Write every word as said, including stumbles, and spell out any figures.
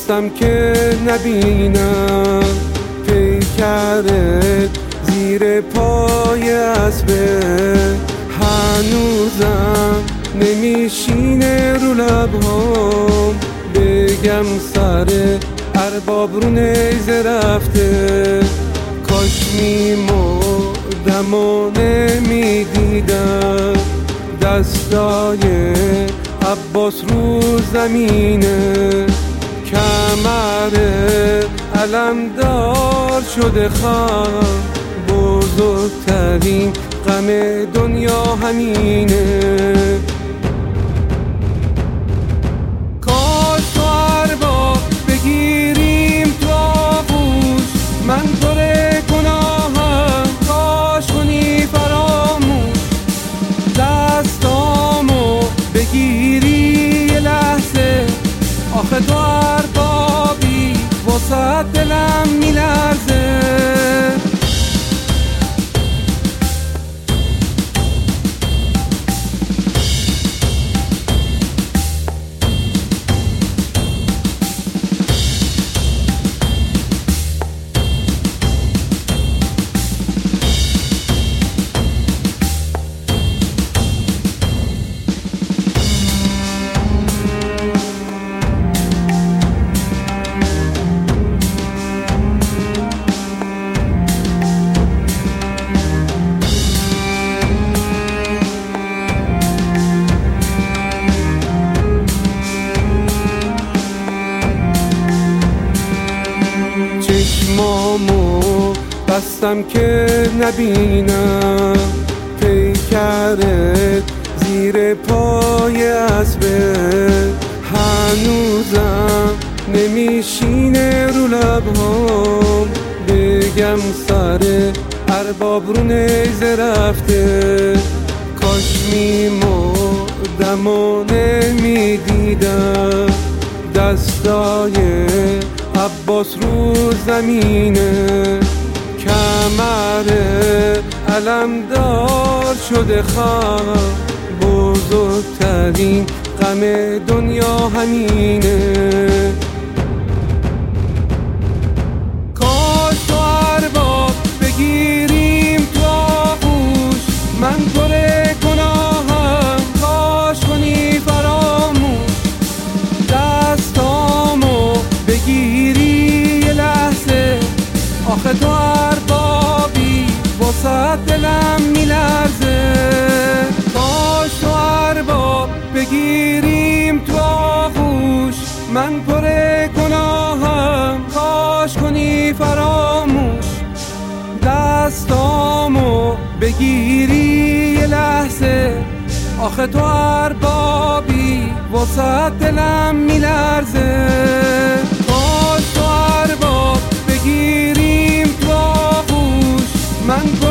بستم که نبینم پیکرت زیر پای اسبه، هنوزم نمیشینه رو لبهام بگم سر ارباب رو نیزه رفته. کاش میمردم و نمیدیدم دستای عباس رو زمینه، کمر علمدار شده خم، بزرگترین غم دنیا همینه. کاش تو ارباب بگیریم تو آغوش، من پر گناهم کاش کنی فراموش، دستامو بگیری یه لحظه، آخه تو اربابی واسه دلم میلرزه. چشمامو بستم که نبینم پیکرت زیر پای اسبه، هنوزم نمیشینه رو لبهام بگم سر ارباب رو نیزه رفته. کاش میمردم و نمیدیدم دستای عباس رو زمینه، کمر علمدار شده خم، بزرگترین غم دنیا همینه. کاش تو ارباب بگیریم تو آغوش، من پر گناهم کاش کنی فراموش، دستامو بگیری یه لحظه، آخه تو اربابی واسه دلم میلرزه. کاش تو ارباب بگیریم تو آغوش، من پر گناهم کاش کنی فراموش، دستامو بگیری یه لحظه، آخه تو اربابی واسه دلم میلرزه. کاش تو ارباب بگیریم تو آغوش، من